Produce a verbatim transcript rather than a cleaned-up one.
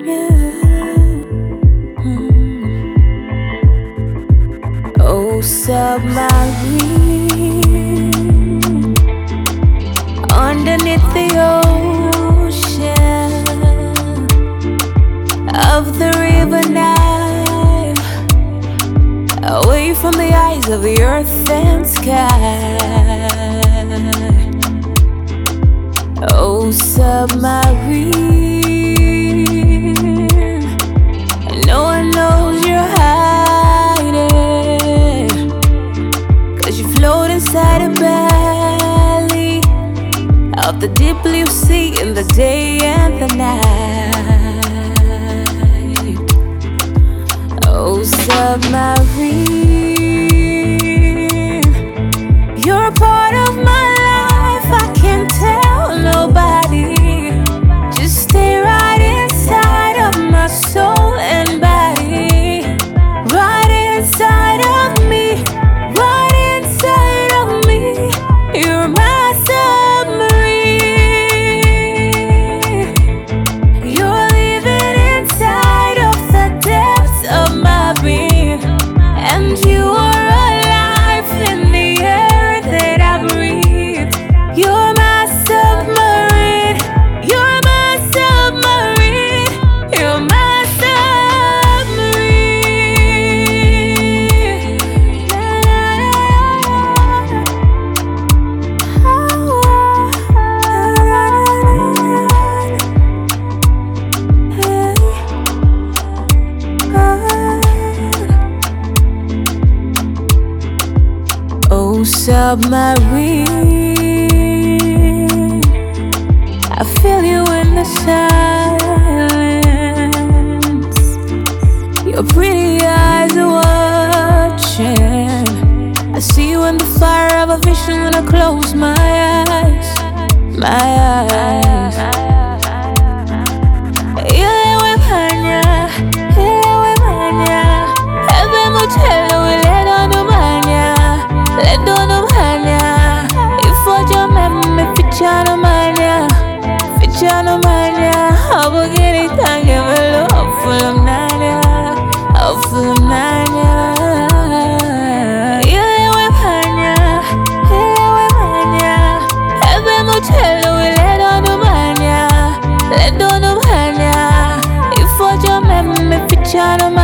Yeah. Mm. Oh, submarine underneath the ocean of the river Nile, away from the eyes of the earth and sky. Oh, submarine, no one knows you're hiding, 'cause you float inside a belly of the deep blue sea in the day and the night. Oh, submarine, you're a part of my life. I can't tell nobody. Just stay right inside of my soul and body, right inside of me, right inside of me. You're my submarine. You're living inside of the depths of my being, and you are alive in the air that I breathe. You're my submarine. You're my submarine. You're my submarine. Oh, submarine, I feel you in the silence. Your pretty eyes are watching. I see you in the fire of a vision when I close my eyes, my eyes. Ilewe manya, ilewe manya, ebe muchelo iledo numanya, ledo numanya. Ifojo meme fichano manya, fichano manya. Abugiri tange velo, afulam nanya, afulam nanya. Ilewe manya, ilewe manya, ebe muchelo iledo numanya, ledo numanya. Ifojo meme fichano manya.